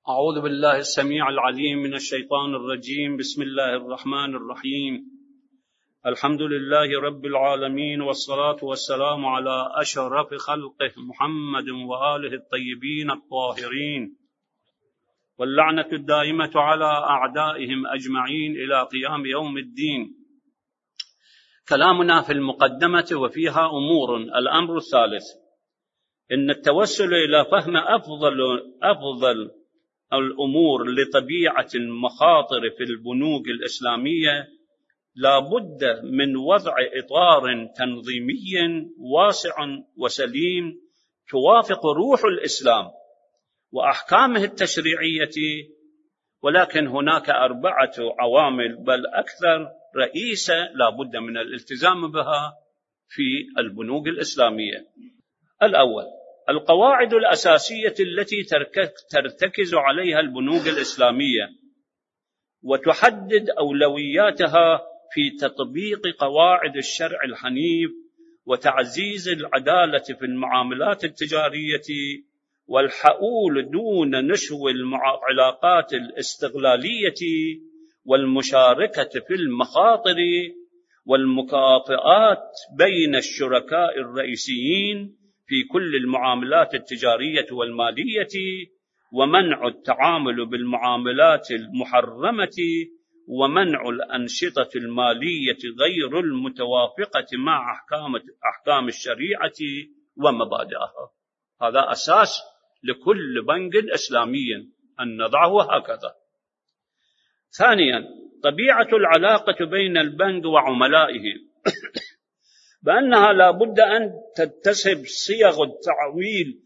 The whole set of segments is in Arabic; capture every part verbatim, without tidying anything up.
أعوذ بالله السميع العليم من الشيطان الرجيم. بسم الله الرحمن الرحيم. الحمد لله رب العالمين، والصلاة والسلام على أشرف خلقه محمد وآله الطيبين الطاهرين، واللعنة الدائمة على أعدائهم أجمعين إلى قيام يوم الدين. كلامنا في المقدمة وفيها أمور. الأمر الثالث، إن التوسل إلى فهم أفضل أفضل الأمور لطبيعة المخاطر في البنوك الإسلامية لا بد من وضع إطار تنظيمي واسع وسليم توافق روح الإسلام وأحكامه التشريعية، ولكن هناك أربعة عوامل بل أكثر رئيسة لا بد من الالتزام بها في البنوك الإسلامية. الأول، القواعد الأساسية التي ترتكز عليها البنوك الإسلامية وتحدد أولوياتها في تطبيق قواعد الشرع الحنيف وتعزيز العدالة في المعاملات التجارية والحؤول دون نشو العلاقات الاستغلالية والمشاركة في المخاطر والمكافآت بين الشركاء الرئيسيين في كل المعاملات التجارية والمالية، ومنع التعامل بالمعاملات المحرمة، ومنع الأنشطة المالية غير المتوافقة مع أحكام أحكام الشريعة ومبادئها. هذا أساس لكل بنك إسلامي أن نضعه هكذا. ثانيا، طبيعة العلاقة بين البنك وعملائه بأنها لا بد أن تتسب صيغ التعويل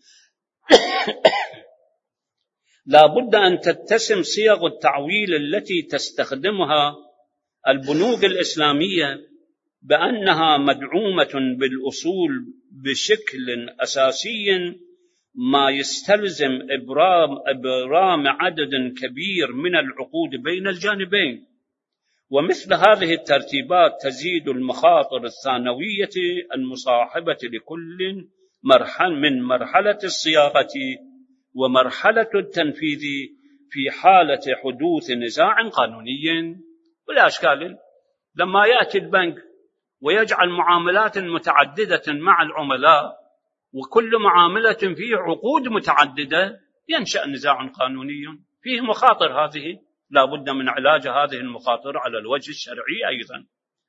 لا بد أن تتسم صيغ التعويل التي تستخدمها البنوك الإسلامية بأنها مدعومة بالأصول بشكل أساسي، ما يستلزم إبرام, إبرام عدد كبير من العقود بين الجانبين. ومثل هذه الترتيبات تزيد المخاطر الثانوية المصاحبة لكل مرحلة من مرحلة الصياغة ومرحلة التنفيذ في حالة حدوث نزاع قانوني. ولا أشكال، لما يأتي البنك ويجعل معاملات متعددة مع العملاء وكل معاملة فيه عقود متعددة ينشأ نزاع قانوني فيه مخاطر. هذه لا بد من علاج هذه المخاطر على الوجه الشرعي أيضا.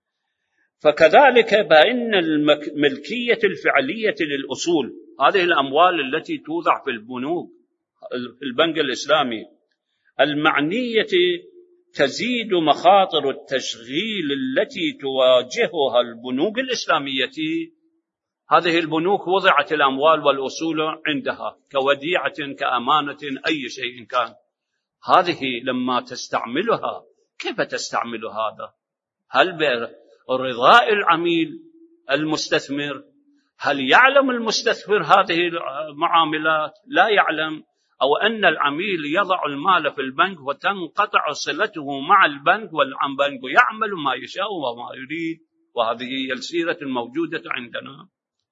فكذلك بأن الملكية الفعلية للأصول، هذه الأموال التي توضع في البنوك في البنك الإسلامي المعنية، تزيد مخاطر التشغيل التي تواجهها البنوك الإسلامية. هذه البنوك وضعت الأموال والأصول عندها كوديعة كأمانة أي شيء كان. هذه لما تستعملها كيف تستعمل هذا؟ هل برضاء العميل المستثمر؟ هل يعلم المستثمر هذه المعاملات؟ لا يعلم. أو أن العميل يضع المال في البنك وتنقطع صلته مع البنك، والبنك يعمل ما يشاء وما يريد. وهذه هي السيرة الموجودة عندنا.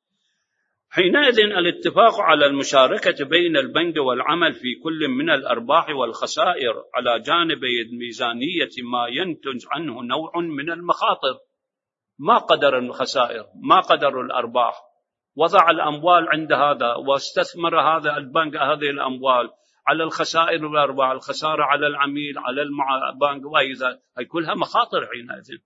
حينئذ الاتفاق على المشاركة بين البنك والعمل في كل من الأرباح والخسائر على جانبي الميزانية ما ينتج عنه نوع من المخاطر. ما قدر الخسائر، ما قدر الأرباح. وضع الأموال عند هذا واستثمر هذا البنك هذه الأموال على الخسائر والأرباح، الخسارة على العميل على البنك، وإذا هي كلها مخاطر حينئذ.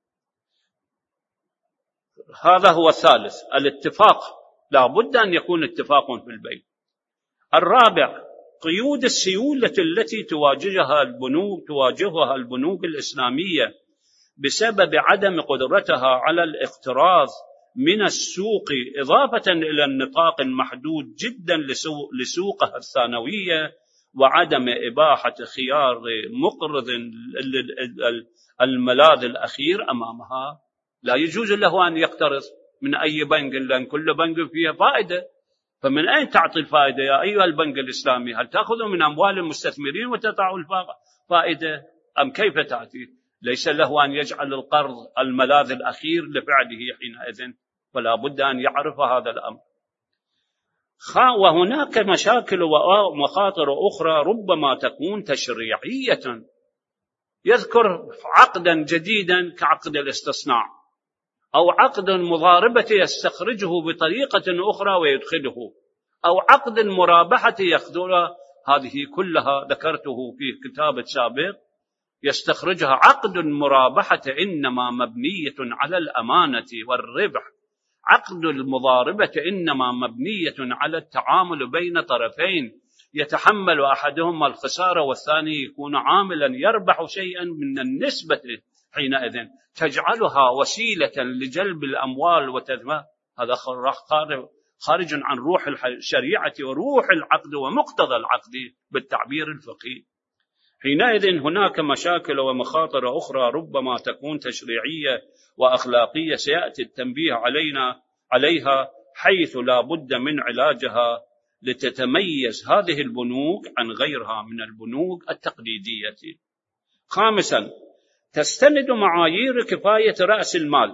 هذا هو الثالث، الاتفاق. لا بد أن يكون اتفاق في البيع. الرابع، قيود السيولة التي تواجهها البنوك تواجهها البنوك الإسلامية بسبب عدم قدرتها على الاقتراض من السوق، إضافة إلى النطاق المحدود جدا لسوقها الثانوية وعدم إباحة خيار مقرض الملاذ الأخير أمامها. لا يجوز له أن يقترض من أي بنك، لأن كل بنك فيها فائدة. فمن أين تعطي الفائدة يا أيها البنك الإسلامي؟ هل تأخذ من أموال المستثمرين وتدفع الفائدة أم كيف تأتي؟ ليس له أن يجعل القرض الملاذ الأخير لفعله حينئذ، ولا بد أن يعرف هذا الأمر. وهناك مشاكل ومخاطر أخرى ربما تكون تشريعية. يذكر عقدا جديدا كعقد الاستصناع أو عقد المضاربة يستخرجه بطريقة أخرى ويدخله، أو عقد المرابحة يأخذها. هذه كلها ذكرته في كتاب سابق، يستخرجها. عقد المرابحة إنما مبنية على الأمانة والربح، عقد المضاربة إنما مبنية على التعامل بين طرفين يتحمل أحدهما الخسارة والثاني يكون عاملا يربح شيئا من النسبة، حينئذ تجعلها وسيلة لجلب الأموال وتذمها. هذا خارج عن روح الشريعة وروح العقد ومقتضى العقد بالتعبير الفقهي. حينئذ هناك مشاكل ومخاطر أخرى ربما تكون تشريعية وأخلاقية سيأتي التنبيه علينا عليها، حيث لا بد من علاجها لتتميز هذه البنوك عن غيرها من البنوك التقليدية. خامسا، تستند معايير كفاية رأس المال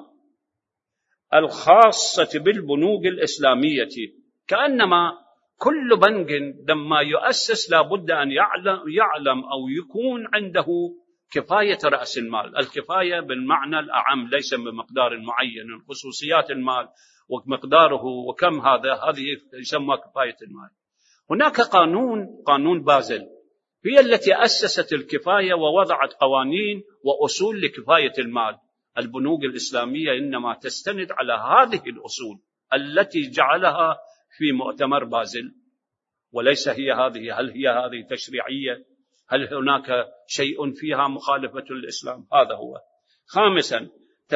الخاصة بالبنوك الإسلامية، كأنما كل بنك لما يؤسس لا بد أن يعلم, يعلم أو يكون عنده كفاية رأس المال. الكفاية بالمعنى الأعم، ليس بمقدار معين، خصوصيات المال ومقداره وكم هذا، هذه يسمى كفاية المال. هناك قانون قانون بازل هي التي أسست الكفاية ووضعت قوانين وأصول لكفاية المال. البنوك الإسلامية إنما تستند على هذه الأصول التي جعلها في مؤتمر بازل، وليس هي هذه. هل هي هذه تشريعية؟ هل هناك شيء فيها مخالفة للإسلام؟ هذا هو. خامسا،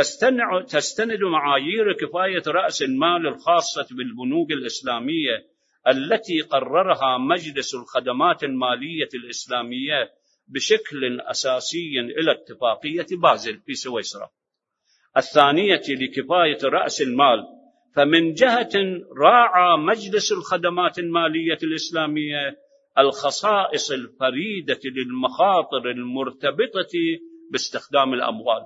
تستند معايير كفاية رأس المال الخاصة بالبنوك الإسلامية التي قررها مجلس الخدمات المالية الإسلامية بشكل أساسي إلى اتفاقية بازل في سويسرا. الثانية لكفاية رأس المال، فمن جهة راعى مجلس الخدمات المالية الإسلامية الخصائص الفريدة للمخاطر المرتبطة باستخدام الأموال،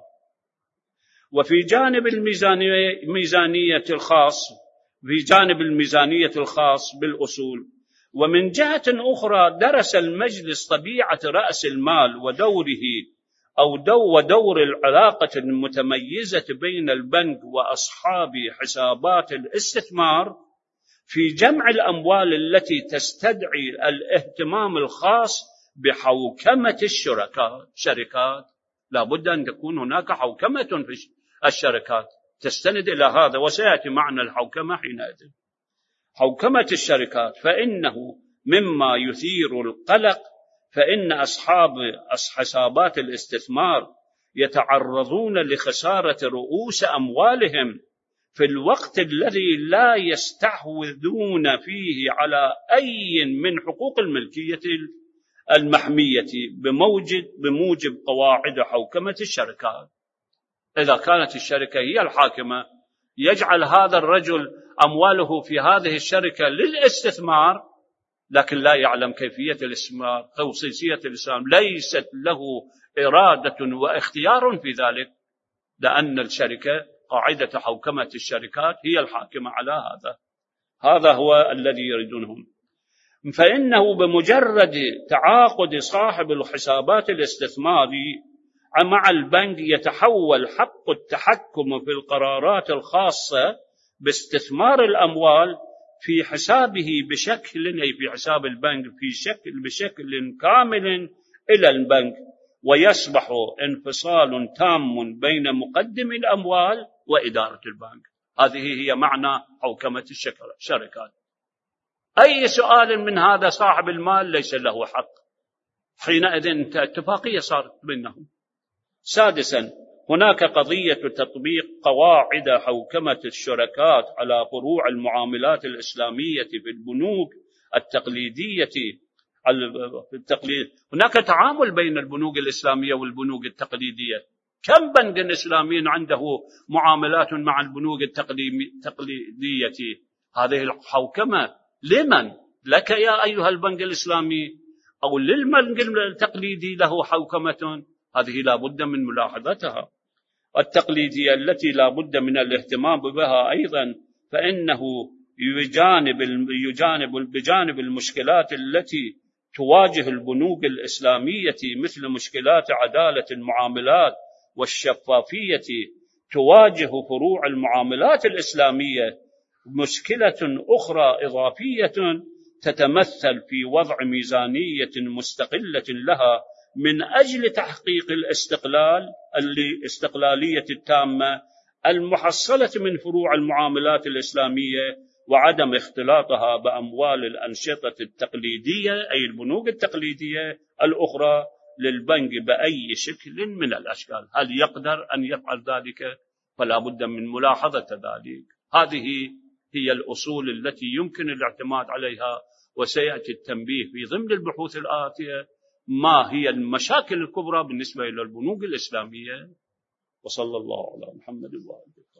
وفي جانب الميزانية الخاص في جانب الميزانية الخاص بالأصول. ومن جهة أخرى درس المجلس طبيعة رأس المال ودوره أو دو ودور العلاقة المتميزة بين البنك وأصحاب حسابات الاستثمار في جمع الأموال التي تستدعي الاهتمام الخاص بحوكمة الشركات. شركات لا بد أن تكون هناك حوكمة في الشركات تستند إلى هذا، وسيأتي معنى الحوكمة حينئذ. حوكمة الشركات فإنه مما يثير القلق، فإن أصحاب حسابات الاستثمار يتعرضون لخسارة رؤوس أموالهم في الوقت الذي لا يستحوذون فيه على أي من حقوق الملكية المحمية بموجب, بموجب قواعد حوكمة الشركات. إذا كانت الشركة هي الحاكمة، يجعل هذا الرجل أمواله في هذه الشركة للاستثمار، لكن لا يعلم كيفية الاستثمار، خصوصية الاستثمار، ليست له إرادة واختيار في ذلك، لأن الشركة قاعدة حوكمة الشركات هي الحاكمة على هذا. هذا هو الذي يريدونه. فإنه بمجرد تعاقد صاحب الحسابات الاستثماري مع البنك يتحول حق التحكم في القرارات الخاصة باستثمار الأموال في حسابه بشكل أي في حساب البنك في شكل بشكل كامل إلى البنك، ويصبح انفصال تام بين مقدم الأموال وإدارة البنك. هذه هي معنى حوكمة الشركات. أي سؤال من هذا صاحب المال ليس له حق، حينئذ اتفاقية صارت بينهم. سادسا، هناك قضية تطبيق قواعد حوكمة الشركات على فروع المعاملات الإسلامية في البنوك التقليدية. التقليد هناك تعامل بين البنوك الإسلامية والبنوك التقليدية. كم بنك إسلامي عنده معاملات مع البنوك التقليدية؟ هذه الحوكمة لمن؟ لك يا أيها البنك الإسلامي أو للبنك التقليدي له حوكمة؟ هذه لا بد من ملاحظتها. التقليدية التي لا بد من الاهتمام بها أيضا، فإنه بجانب يجانب بجانب المشكلات التي تواجه البنوك الإسلامية مثل مشكلات عدالة المعاملات والشفافية، تواجه فروع المعاملات الإسلامية مشكلة أخرى إضافية تتمثل في وضع ميزانية مستقلة لها من أجل تحقيق الاستقلال الاستقلالية التامة المحصلة من فروع المعاملات الإسلامية، وعدم اختلاطها بأموال الأنشطة التقليدية أي البنوك التقليدية الأخرى للبنك بأي شكل من الأشكال. هل يقدر أن يفعل ذلك؟ فلا بد من ملاحظة ذلك. هذه هي الأصول التي يمكن الاعتماد عليها، وسيأتي التنبيه في ضمن البحوث الآتية ما هي المشاكل الكبرى بالنسبة إلى البنوك الإسلامية. وصلى الله على محمد وآله.